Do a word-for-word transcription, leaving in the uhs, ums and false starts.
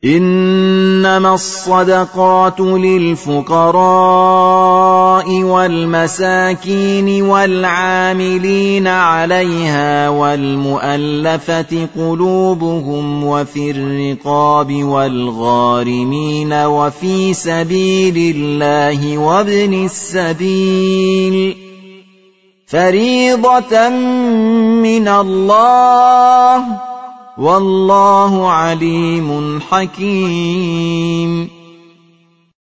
إنما الصدقات للفقراء والمساكين والعاملين عليها والمؤلفة قلوبهم وفي الرقاب والغارمين وفي سبيل الله وابن السبيل فريضة من الله والله عليم حكيم.